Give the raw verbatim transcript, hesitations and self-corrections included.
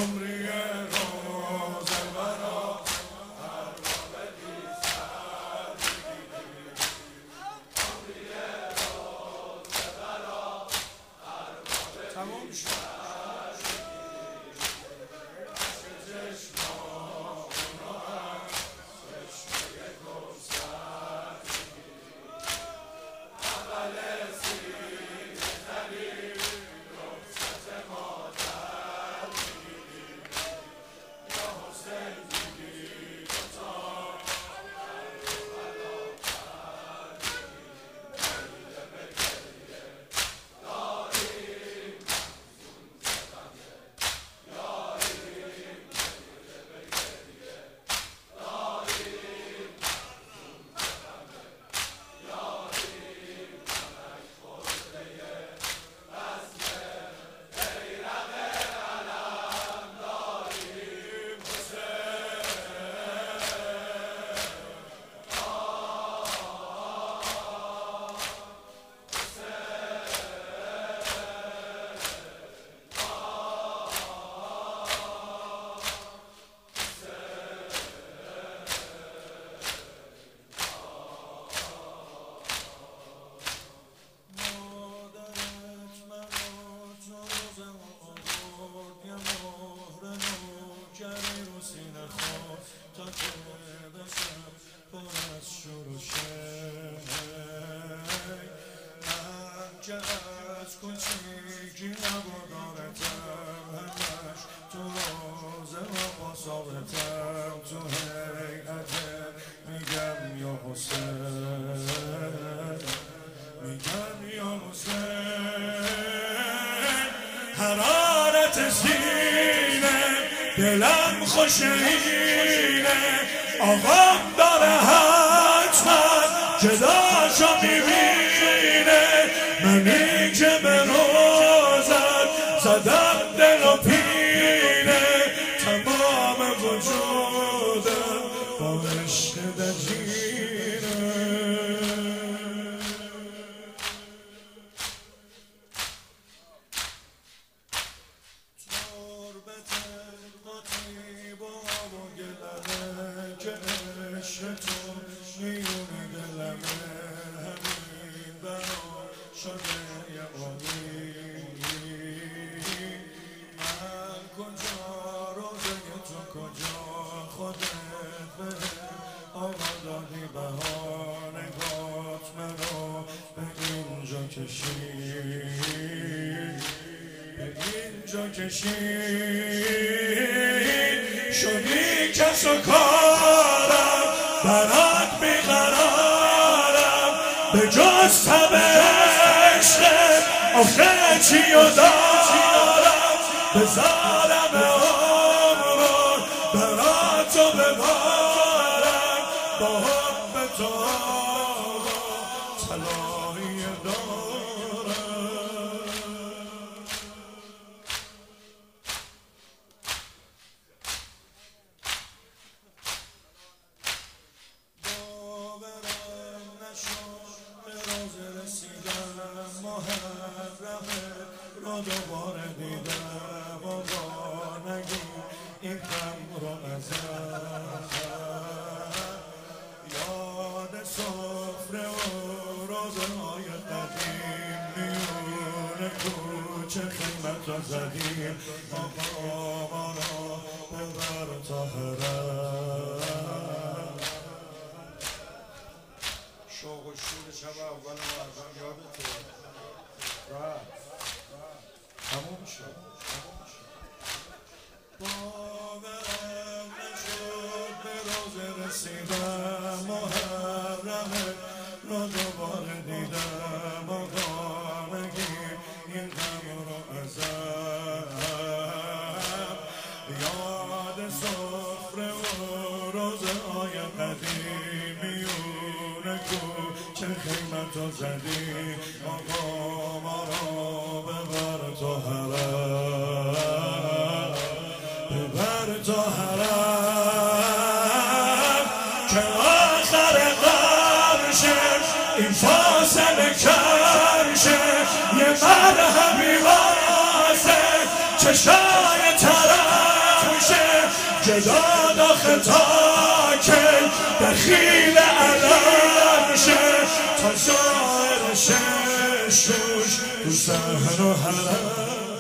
عمری روز برا هر بابدی سر بگیری عمری روز برا هر بابدی تمام شد تا که بشم پر از شور و شی من که از کوچیکی نبودارتم همش تو روزه و مسابقتم تو هیئت میگم یا حسین میگم یا حسین حرارت سینه دلم خوشینه آقام داره حتما جداشو میبینه منی که به روزم زدم دل و پینه تمام وجودم با عشق دجینه میونه دلمه همین برا شده یه امید من کجا روزه تو کجا خودت به آقا دادی بهانه گات منو به اینجا کشید به اینجا کشید شدی کس و کارم برات بیقرارم به جز تب عشق آخه چی و دارم بذارم عمرون براتو ببارم با حب تو طلایی دارم را دوباره دیدم و با نگی این غم رو ازم یاد سفره و روزهای قدیم میونه کوچه خیمت را زدیم آقا ما را ببر تا حرم شوق و شور شب اول مرزم یادته رفت تموم شد باورم نشد به روز رسیدم محرمه را دوباره دیدم آقا نگیر این غم رو ازم یاد سفره و روزهای قدیم میونه کوچه خیمت رو زدیم آقا ما را ببر تا حرم ببر تا حرم که آخر قرشه این فاصله کرشه یه مرهمی واسه چشای طرف جدا داخل تا کی دخیل علم شه تا زائر شش روش تو سهر و حرم